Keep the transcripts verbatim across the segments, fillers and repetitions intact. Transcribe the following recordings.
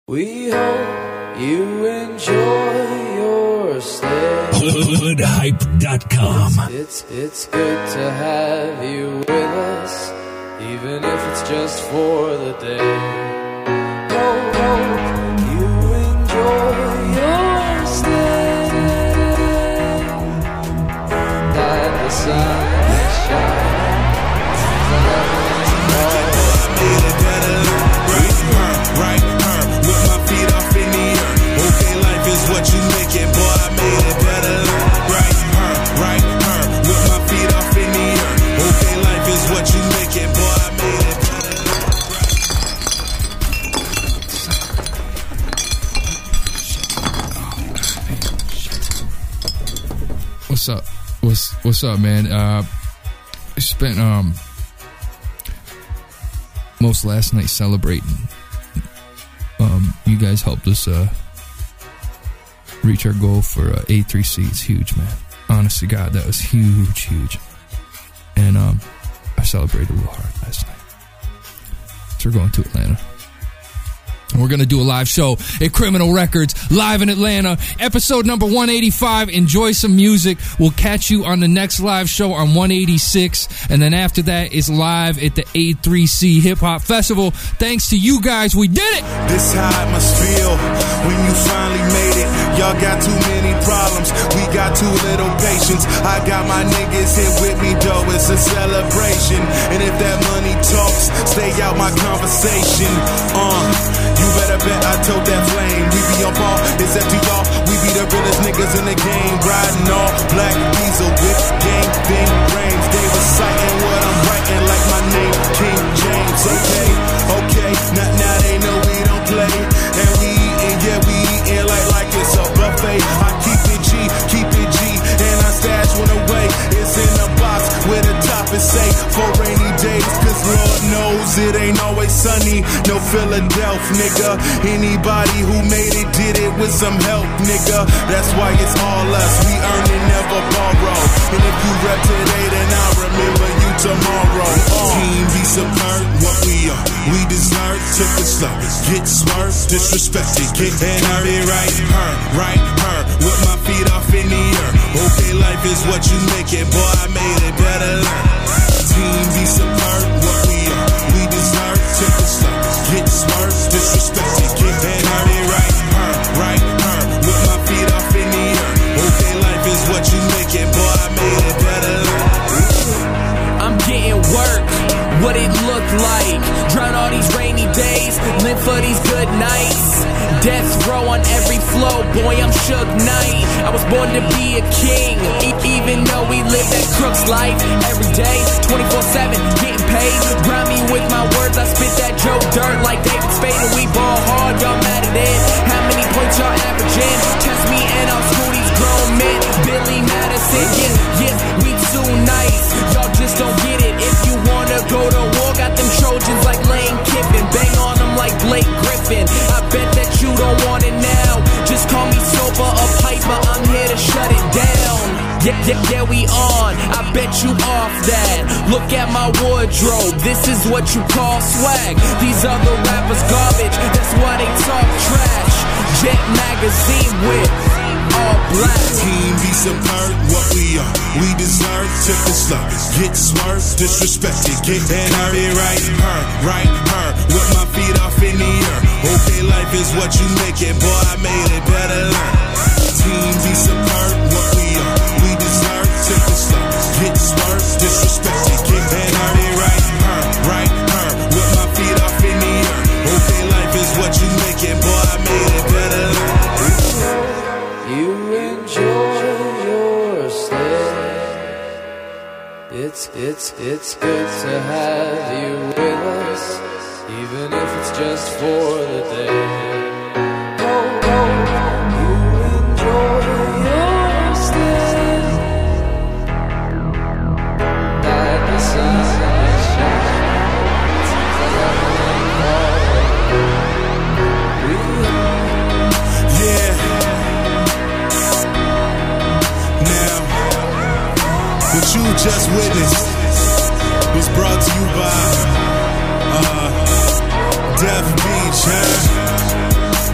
We hope you enjoy your stay. hood hype dot com. It's, it's, it's good to have you with us, even if it's just for the day. Hope, hope you enjoy your stay. That the sun is shining. Right, her, with my feet off in the earth. Okay, life is what you make it, boy, I made it better. Right, her, right, her, with my feet off in the earth. Okay, life is what you make it, boy, I made it better. What's up? What's what's up, man? Uh, I spent um most last night celebrating. Um, you guys helped us uh, reach our goal for uh, A three C. It's huge, man. Honest to God, that was huge, huge. And um, I celebrated a little hard last night. So we're going to Atlanta. And we're going to do a live show at Criminal Records, live in Atlanta. Episode number one eighty-five. Enjoy some music. We'll catch you on the next live show on one eighty-six. And then after that is live at the A three C Hip Hop Festival. Thanks to you guys. We did it. This how it must feel when you finally made it. Y'all got too many problems. We got too little patience. I got my niggas here with me, though. It's a celebration. And if that money talks, stay out my conversation. Uh... You better bet I told that flame. We be on par, it's up to y'all. We be the realest niggas in the game. Riding all black diesel with gang thing brains. They reciting what I'm writing like my name, King James. Okay, okay, now, now they know we don't play. And we eating, yeah, we eating like, like it's a buffet. I keep it G, keep it G, and I stash one away. It's in a box where the top is safe for rainy days. Cause Lord knows it ain't always sunny. No Philadelphia, nigga. Anybody who made it did it with some help, nigga. That's why it's all us. We earn and never borrow. And if you rep today, then I'll remember you tomorrow. Uh. Team be superb, what we are. We deserve, took it slow. Get swerved, disrespected, get hurt. It right, her, right, her. With my feet off in the earth. Okay, life is what you make it, boy, I made it better. Team be superb, what we are. We deserve, took it slow. Get swerved, disrespected, get hurt. It right, her, right, her. With my feet off in the earth. Okay, life is what you make it, boy, I made it better. I'm getting work, what it look like. Drown all these rainy days, live for these good nights. Death row on every flow, boy, I'm Suge Knight. I was born to be a king, e- even though we live that crook's life. Every day, twenty-four seven, getting paid. Grind me with my words, I spit that Joe Dirt like David Spade. And we ball hard, y'all mad at it. How many points y'all averaging? Test me and I'll school these grown men. Billy Madison, yes, yes, we too nice. Y'all just don't get it. If you wanna go to war, got them Trojans like Lane Kiffin. Bang on them like Blake Griffin. I bet that you don't want it now. Just call me sober or piper, I'm here to shut it down. Yeah, yeah, yeah, we on. I bet you off that. Look at my wardrobe. This is what you call swag. These other rappers garbage. That's why they talk trash. Jet magazine with all black. Team be superb, what we are. We deserve, took it slow. Get swerved, disrespected, get hurt. It right, her, right, her. With my feet off in the earth. Okay, life is what you make it, boy, I made it better. Team be superb, what we are. We deserve, took it slow. Get swerved, disrespected, get hurt. It right, her, right, her. With my feet off in the earth. Okay, life is what you make it, boy, I made it better. You enjoy your stay. It's, it's, it's good to have you with us, even if it's just for the day. Oh, oh, you enjoy your stay. Like the sun is shining. Yeah. Now, what you just witnessed is brought to you by uh, Death Beach, huh?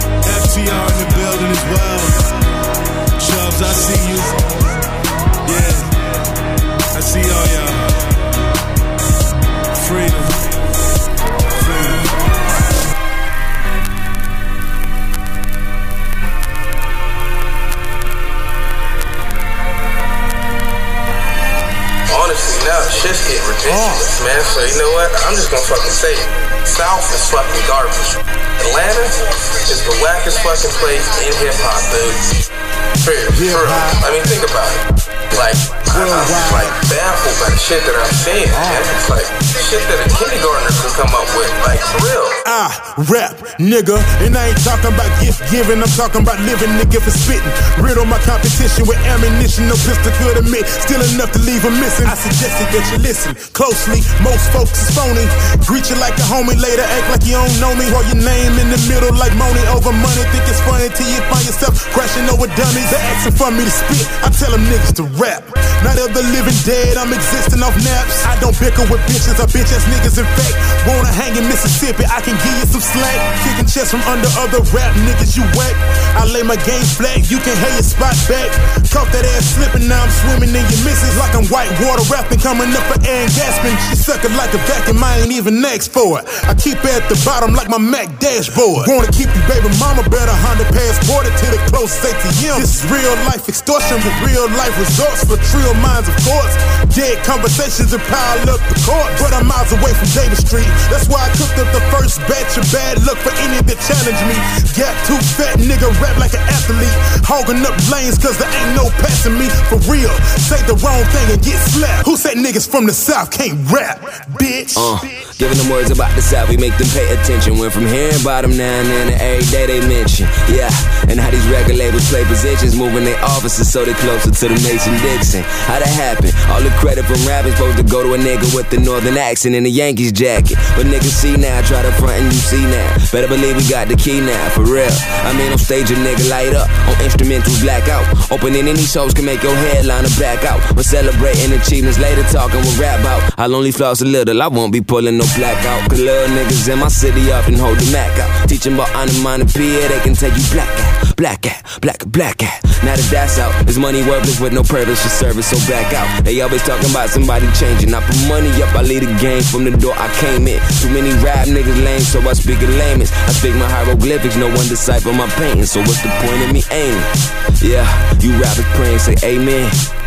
getting ridiculous, oh. man. So you know what? I'm just gonna fucking say it. South is fucking garbage. Atlanta is the wackest fucking place in hip hop, dude. For real. I mean, think about it. Like, I, I'm like baffled by the shit that I'm seeing, man. It's like shit that a kindergartner can come up with, like, for real. I rap, nigga, and I ain't talking about gift giving. I'm talking about living, nigga, for spitting. Riddle my competition with ammunition, no pistol could admit. Still enough to leave them missing. I suggested that you listen closely. Most folks is phony. Greet you like a homie, later act like you don't know me. Roll your name in the middle like money over money. Think it's funny till you find yourself crashing over dummies. They asking for me to spit. I tell them niggas to rap. Not of the living dead, I'm existing off naps. I don't bicker with bitches or bitch ass niggas. In fact, wanna hang in Mississippi, I can give you some slack. Kicking chest from under other rap niggas, you whack. I lay my game flat, you can have your spot back. Caught that ass slipping, now I'm swimming in your misses. Like I'm white water rapping, coming up for air and gasping. She suckin' like a vacuum, I ain't even asked for it. I keep her at the bottom like my Mac dashboard. Wanna keep you baby mama, better Honda passport it to the closest A T M. This is real life extortion with real life results for trill minds, of course. Dead conversations and pile up the court. But I'm miles away from Davis Street. That's why I cooked up the first batch of bad luck for any that challenge me. Got too fat, nigga, rap like an athlete. Hogging up lanes cause there ain't no passing me. For real, say the wrong thing and get slapped. Who said niggas from the South can't rap, bitch? Uh, giving them words about the South, we make them pay attention. Went from hearing about them now and then to every day they mention. Yeah, and how these record labels play positions, moving their offices so they closer to the Mason-Dixon. How that happen? All the credit from rapping supposed to go to a nigga with the northern accent and a Yankees jacket. But niggas see now, try to front and you see now. Better believe we got the key now, for real. I mean, on stage a nigga light up, on instrumentals black out. Opening any shows can make your headliner back out. But celebrating achievements later, talking with rap out. I'll only floss a little, I won't be pulling no black out. Cause little niggas in my city up and hold the Mac out. Teaching about onomatopoeia, they can tell you black out, black out, black out, black out. Now that that's out, is money worthless with no purpose for service, so back out. They always talking about somebody changing. I put money up, I leave the game from the door I came in. Too many rap niggas lame, so I speak in layman's. I speak my hieroglyphics, no one decipher my painting. So what's the point of me aiming? Yeah, you rappers praying, say amen.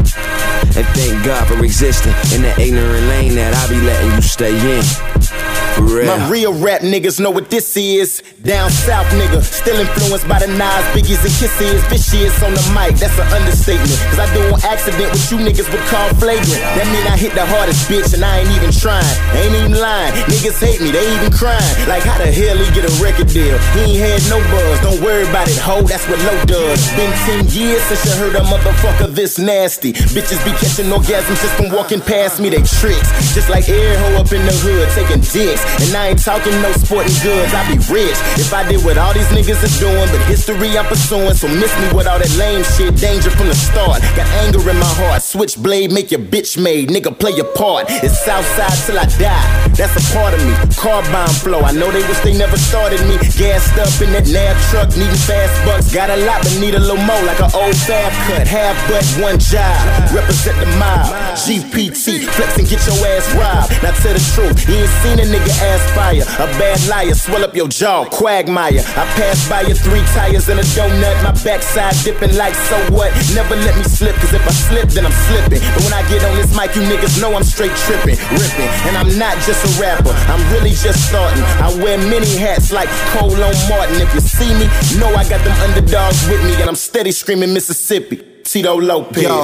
And thank God for existing in that ignorant lane that I be letting you stay in. For real. My real rap niggas know what this is. Down south nigga, still influenced by the Nas, Biggies and Kisses. Vicious on the mic, that's an understatement. Cause I do on accident what you niggas would call flagrant. That mean I hit the hardest bitch and I ain't even trying. Ain't even lying, niggas hate me, they even crying. Like how the hell he get a record deal? He ain't had no buzz, don't worry about it, ho, that's what Low does. Been ten years since you heard a motherfucker this nasty. Bitches be catching orgasms just from walking past me, they tricks. Just like air hoe up in the hood, taking dicks. And I ain't talking no sporting goods, I be rich. If I did what all these niggas are doing, but history I'm pursuing, so miss me with all that lame shit. Danger from the start, got anger in my heart. Switchblade, make your bitch made, nigga play your part. It's Southside till I die, that's a part of me. Car bomb flow, I know they wish they never started me. Gassed up in that nav truck, needing fast bucks. Got a lot, but need a little more, like an old fab cut. Half butt, one job, represent the mob. G P T, flex and get your ass robbed. Now tell the truth, you ain't seen a nigga ass fire. A bad liar, swell up your jaw, quagmire. I passed by your three tires and a donut. My backside dipping like so what? Never let me slip, cause if I slip, then I'm slipping. But when I get on this mic, you niggas know I'm straight tripping, ripping. And I'm not just a rapper, I'm really just starting. I wear many hats like Cole on Martin. If you see me, know I got them underdogs with me, and I'm steady screaming Mississippi. Tito Lopez. Yo,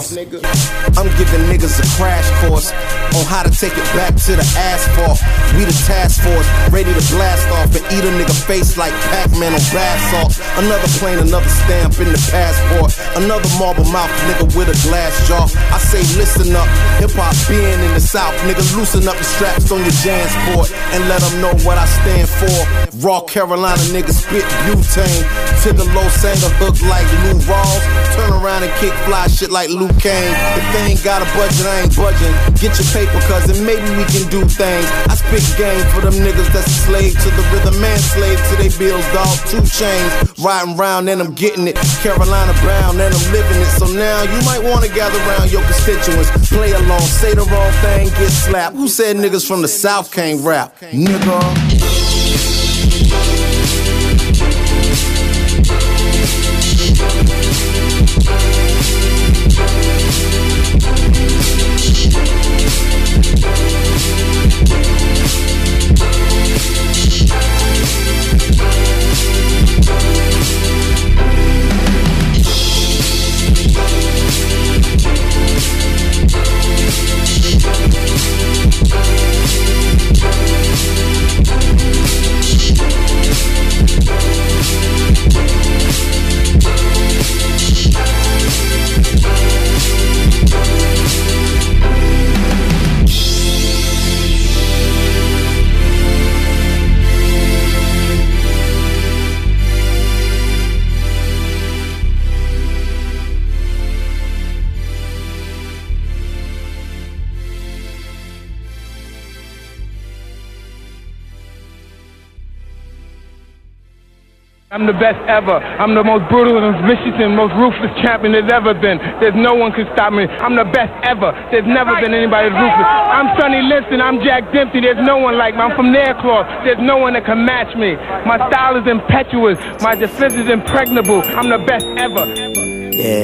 I'm giving niggas a crash course on how to take it back to the asphalt. We the task force, ready to blast off and eat a nigga face like Pac-Man on bath salt. Another plane, another stamp in the passport. Another marble mouth nigga with a glass jaw. I say listen up, hip-hop being in the South. Nigga loosen up the straps on your Jansport and let them know what I stand for. Raw Carolina niggas spit butane. Tigger low sanger hook like Lou Rawls. Turn around and kick fly shit like Luke Kane. If they ain't got a budget, I ain't budging. Get your paper, cuz and maybe we can do things. I spit game for them niggas that's a slave to the rhythm and slave to they bills, dog. Two chains, riding round and I'm getting it. Carolina Brown and I'm living it. So now you might wanna gather around your constituents. Play along, say the wrong thing, get slapped. Who said niggas from the South can't rap? Nigga. I'm the best ever. I'm the most brutal and vicious and most ruthless champion there's ever been. There's no one can stop me. I'm the best ever. There's never been anybody as ruthless. I'm Sonny Liston. I'm Jack Dempsey. There's no one like me. I'm from Nairclaw. There's no one that can match me. My style is impetuous. My defense is impregnable. I'm the best ever. Yeah.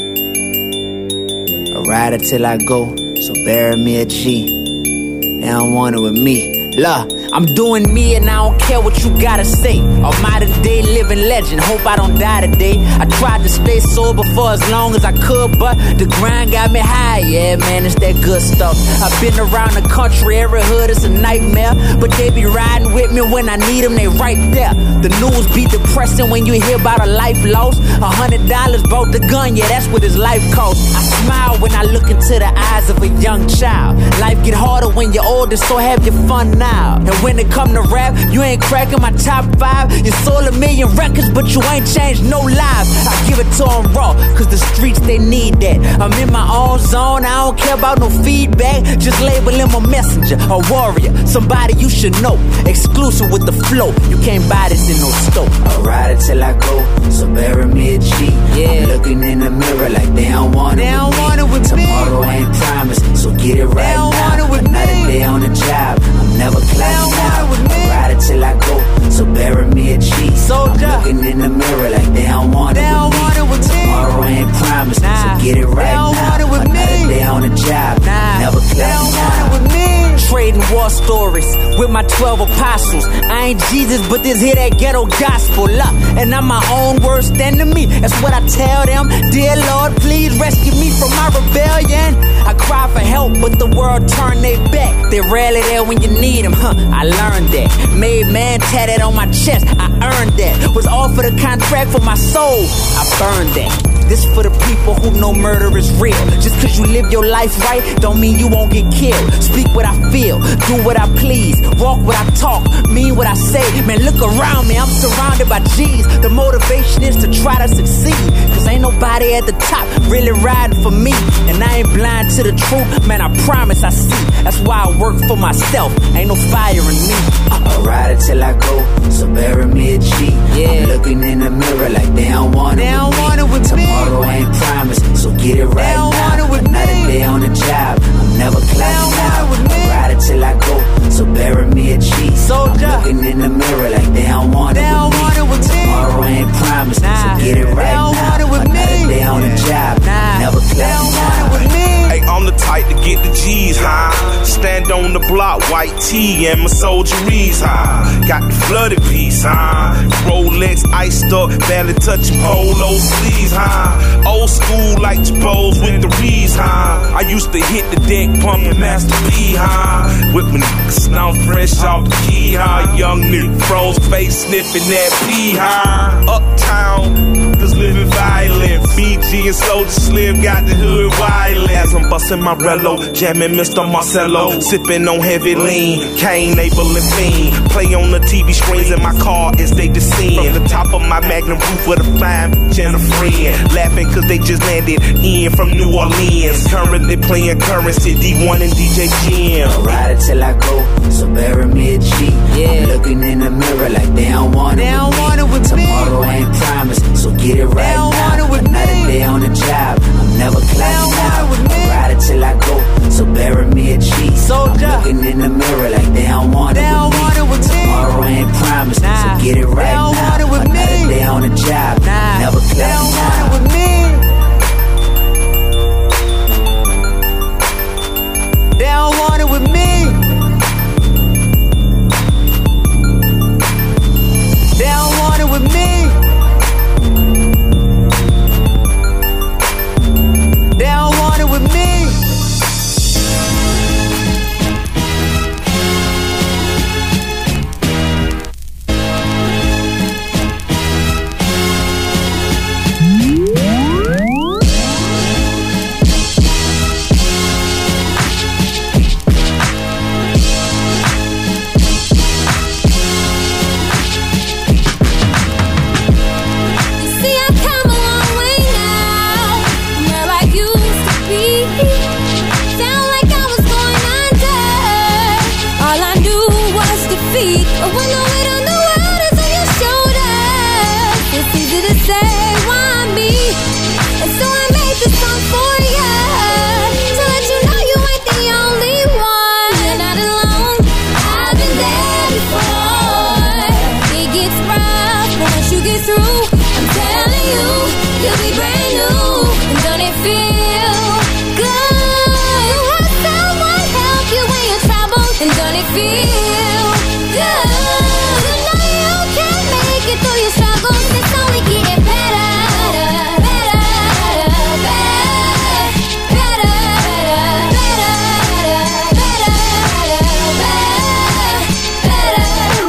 I ride it till I go, so bury me a G. They don't want it with me. Look, I'm doing me and I don't care what you gotta say. A modern day living legend, hope I don't die today. I tried to stay sober for as long as I could, but the grind got me high. Yeah, man, it's that good stuff. I've been around the country, every hood is a nightmare, but they be riding with me when I need them, they right there. The news be depressing when you hear about a life lost. A hundred dollars bought the gun, yeah, that's what his life cost. I smile when I look into the eyes of a young child. Life get harder when you're older, so have your fun now. And when it come to rap, you ain't cracking my top five. You sold a million records, but you ain't changed no lives. I give it to them raw, cause the streets, they need that. I'm in my own zone, I don't care about no feedback. Just labeling my messenger, a warrior, somebody you should know. Exclusive with the flow, you can't buy this in no store. I ride it till I go, so bury me a G. Yeah. I'm looking in the mirror like they don't want it, they don't want it with me. Tomorrow ain't promised, so get it right now. Another day on the job, I'm never clapping now. I ride it till I go, so bury me a G. Soldier. I'm looking in the mirror like they don't want it, they don't want it with me. Tomorrow ain't promised, nah. So get it right now. Want it with Another me. Day on the job, nah. Never clapping now. With me. Trading war stories with my twelve apostles. I ain't Jesus, but this here that ghetto gospel. Look, and I'm my own worst enemy. That's what I tell them. Dear Lord, please rescue me from my rebellion. I cry for help, but the world turned their back. They're rarely there when you need them, huh? I learned that. Made man tatted on my chest, I earned that. Was offered a contract for my soul, I burned that. This for the people who know murder is real. Just cause you live your life right, don't mean you won't get killed. Speak what I feel, do what I please, walk what I talk, mean what I say. Man, look around me, I'm surrounded by G's. The motivation is to try to succeed, cause ain't nobody at the top really riding for me. And I ain't blind to the truth, man, I promise I see. That's why I work for myself, ain't no fire in me. I ride it till I go, so bury me a G. Yeah. I'm looking in the mirror like they don't want it, they don't want it with me. Tomorrow ain't promised, so get it right now. Another day on the job, I'm never clapping now. I ride it till I go, so bury me a G. Soldier. I'm looking in the mirror like they don't want it, they don't want it with me. Tomorrow ain't promised, nah. So get it right now. Another day on the job, nah. Never clapping now. With me. Hey, I'm the type to get the G's high. Stand on the block, white tee and my soldieries high. Got the flooded piece high. Rolex iced up, barely touching polo sleeves high. Old school like Jabos with the Rees high. I used to hit the deck, pumping Master P high. With my niggas now fresh off the key high. Young nigga, froze face sniffing that P high. Uptown, cause living violent. B G and Soldier Slim got the hood violent. As I'm busting my rello, jamming Mister Marcello, sipping on heavy lean, Kane, Abel and Fiend. Play on the T V screens in my car as they descend. From the top of my Magnum roof with a flying and a friend, laughing cause they just landed in from New Orleans. Currently playing Currency, D one and D J Jim. I ride it till I go, so bury me a G. Yeah. I'm looking in the mirror like they don't want it, they don't want it with me. Tomorrow ain't promised, so get it right now. Another day on the job, I'm never clapping now. I ride it till I go, so bury me a G. Soldier. I'm looking in the mirror like they don't want it, they don't want it with me. Tomorrow ain't promised, nah. So get it right now. Another day on the job, nah. Never clapping now. They don't want it with me. They don't want it with me. They don't want it with me. through. I'm telling you, you'll be brand new. And don't it feel good? You have someone help you when you're troubled. And don't it feel good? You know you can make it through your struggles. It's only getting better, better, better, better, better, better, better, better, better.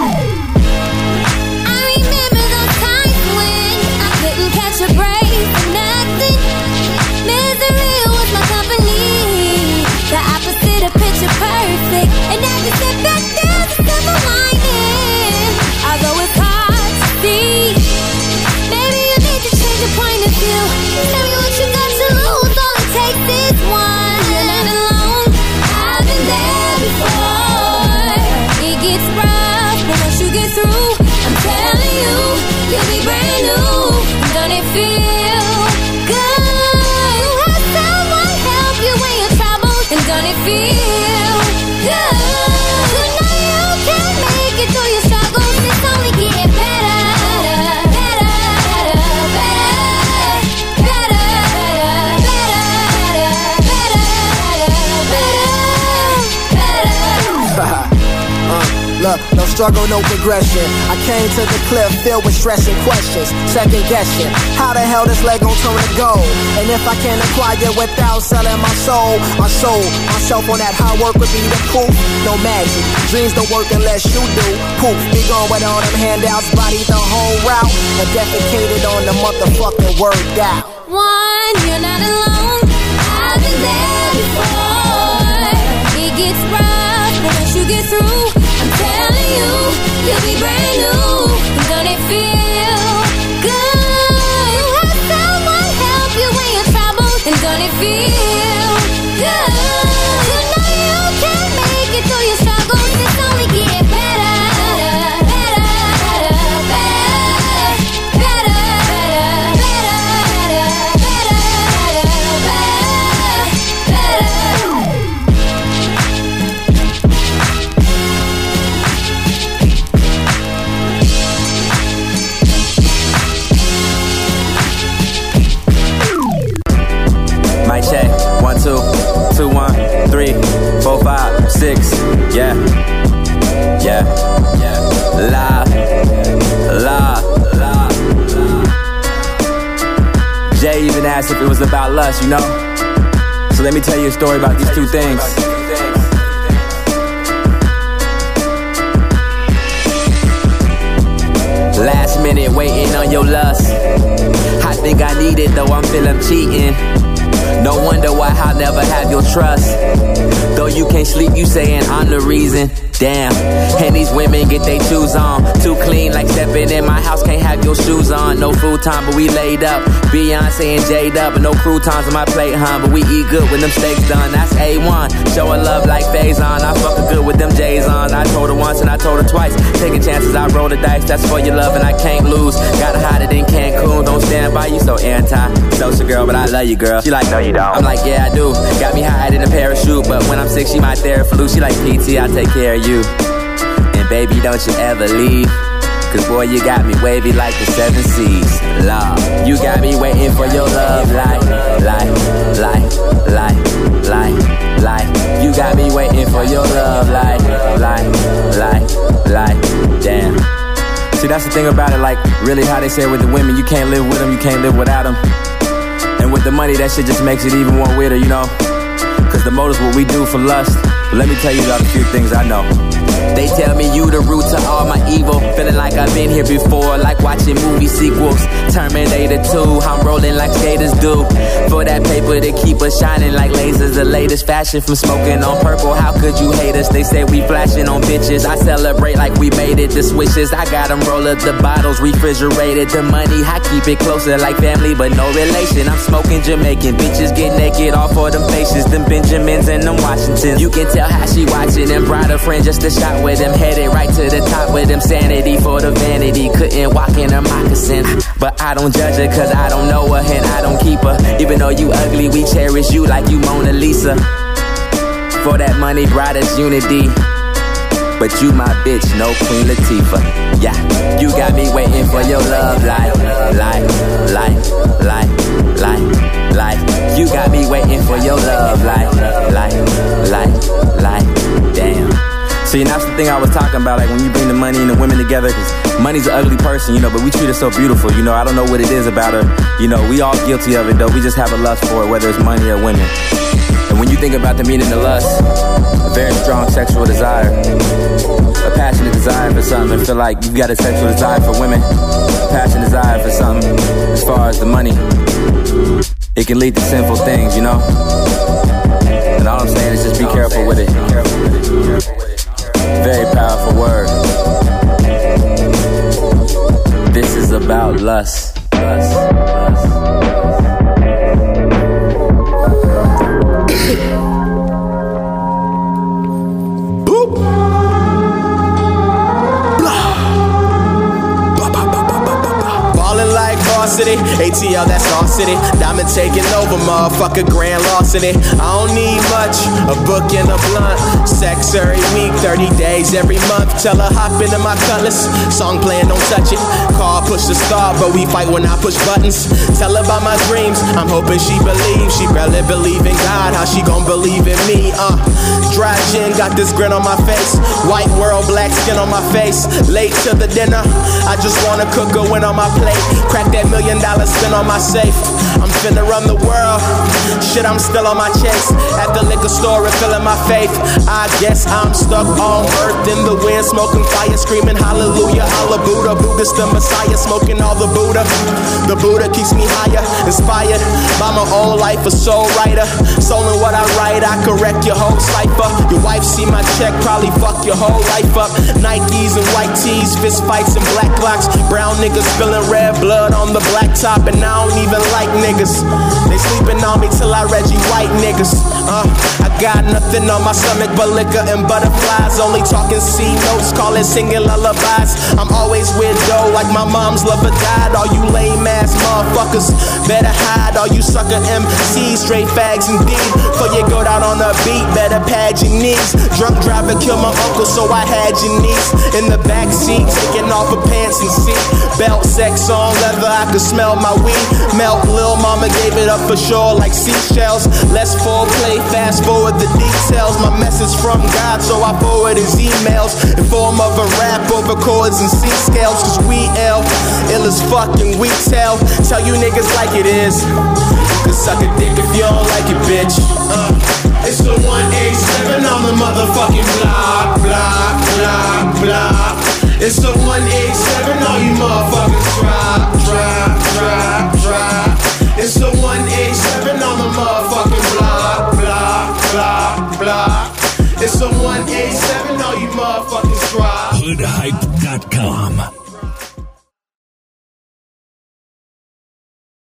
I remember those times when I couldn't catch a break for nothing. Misery was my company, the opposite of picture perfect. And every step back there's a silver lining, although it's hard to see. Maybe you need to change your point of view. Tell me what you got to lose, all it takes is one. You're not alone, I've been there before. It gets rough, but once you get through, I'm telling you, you'll be brand new. Don't it feel good? You have someone help you when you're troubled. And don't it feel good? You know you can make it through your struggles. It's only getting better, better, better, better, better, better, better, better. uh, look, no struggle, no progression. I came to the cliff filled with stress and questions, second guessing how the hell this leg gon' turn to gold. And if I can't acquire without selling my soul, I sold myself on that hard work would be the proof. No magic, dreams don't work unless you do. Poof, be gone with all them handouts, body the whole route, and defecated on the motherfucking word out. One, you're not alone, I've been there before. It gets rough, but once you get through, I'm telling you, you'll be brand new. And don't it feel good? You have someone help you when you're troubled. And don't it feel good? You know you can make it through your struggles. It's only getting better, better, better, better, better, better, Mic check, one, two, two, one, three, four, five, six, yeah, yeah, yeah, la, la, la, la. Jay even asked if it was about lust, you know? So let me tell you a story about these two things. Last minute waiting on your lust. I think I need it though I'm feeling cheating. No wonder why I'll never have your trust. Though you can't sleep, you saying I'm the reason. Damn, and these women get they shoes on. Too clean like stepping in my house, can't have your shoes on. No food time, but we laid up. Beyonce and Jade up, and no croutons on my plate, huh? But we eat good when them steaks done, that's A one. Showing love like Faison, I fucking good with them J's on. I told her once and I told her twice. Taking chances, I roll the dice, that's for your love and I can't lose. Gotta hide it in Cancun, don't stand by you so anti-social girl, but I love you girl. She like, no you don't. I'm like, yeah I do. Got me higher than a parachute, but when I'm sick she my therapist. She like, P T, I take care of you. And baby, don't you ever leave, cause boy, you got me wavy like the seven seas. Love, you got me waiting for your love. Like, like, like, like, like, like. You got me waiting for your love. Like, like, like, like, damn. See, that's the thing about it, like, really how they say with the women, you can't live with them, you can't live without them. And with the money, that shit just makes it even more weirder, you know? Cause the motive's what we do for lust. But let me tell you about a few things I know. They tell me you the root to all my evil. Feeling like I've been here before, like watching movie sequels. Terminator two, I'm rolling like skaters do. For that paper to keep us shining like lasers. The latest fashion from smoking on purple. How could you hate us? They say we flashing on bitches. I celebrate like we made it. The swishes, I got them roll up the bottles, refrigerated. The money, I keep it closer like family, but no relation. I'm smoking Jamaican. Bitches get naked off for them faces. Them Benjamins and them Washingtons. You can tell how she watching and brought a friend just a shot with them, headed right to the top with them. Sanity for the vanity, couldn't walk in her moccasin. But I don't judge her cause I don't know her and I don't keep her. Even though you ugly, we cherish you like you Mona Lisa. For that money brought us unity, but you my bitch, no Queen Latifah. Yeah, you got me waiting for your love life, life, life, life, life, life. You got me waiting for your love life, life, life, life. Damn. See, and that's the thing I was talking about, like when you bring the money and the women together, because money's an ugly person, you know, but we treat her so beautiful, you know. I don't know what it is about her, you know, we all guilty of it, though. We just have a lust for it, whether it's money or women. And when you think about the meaning of lust, a very strong sexual desire, a passionate desire for something, and feel like you've got a sexual desire for women, a passionate desire for something as far as the money, it can lead to sinful things, you know. And all I'm saying is just be careful with it. Very powerful word. This is about lust. Lust. Lust. City, A T L, that's all city. Diamond taking over, motherfucker, grand loss in it. I don't need much, a book and a blunt. Sex every week, thirty days every month. Tell her hop into my cutlass. Song playing, don't touch it. Car push the start, but we fight when I push buttons. Tell her about my dreams, I'm hoping she believes. She barely believe in God, how she gon' believe in me? Uh, dry gin, got this grin on my face. White world, black skin on my face. Late to the dinner, I just wanna cook a win on my plate. Crack that million dollars spent on my safe. I'm finna run the world. Shit, I'm still on my chase. At the liquor store, refilling my faith. I guess I'm stuck on earth in the wind, smoking fire, screaming hallelujah, holla Buddha. Buddha's the Messiah, smoking all the Buddha. The Buddha keeps me higher, inspired by my own life, a soul writer. Soul in what I write, I correct your whole cipher. Your wife see my check, probably fuck your whole life up. Nikes and white tees, fist fights and black clocks. Brown niggas spilling red blood on the black top, and I don't even like niggas. They sleeping on me till I Reggie White niggas. Uh, I got nothing on my stomach but liquor and butterflies. Only talking C notes, call it singing lullabies. I'm always with dough like my mom's lover died. All you lame ass motherfuckers better hide. All you sucker M Cs, straight fags indeed. Before you go down on the beat, better pad your knees. Drunk driver killed my uncle, so I had your niece in the back seat, taking off her pants and seat belt, sex on leather. I could smell my weed melt. Lil' mama gave it up for sure like seashells. Let's foreplay, fast forward the details. My message from God, so I forward his emails in form of a rap over chords and C scales. Cause we L, ill as fuck and we tell. Tell you niggas like it is. You can suck a dick if you don't like it, bitch. Uh, it's the one eight seven on the motherfucking block, block, block, block. It's the one eight seven, all you motherfuckers drop, drop, drop, drop. It's the one eight seven on the motherfucking block, block, block, block. It's the one eight seven, all you motherfuckers drop. hood hype dot com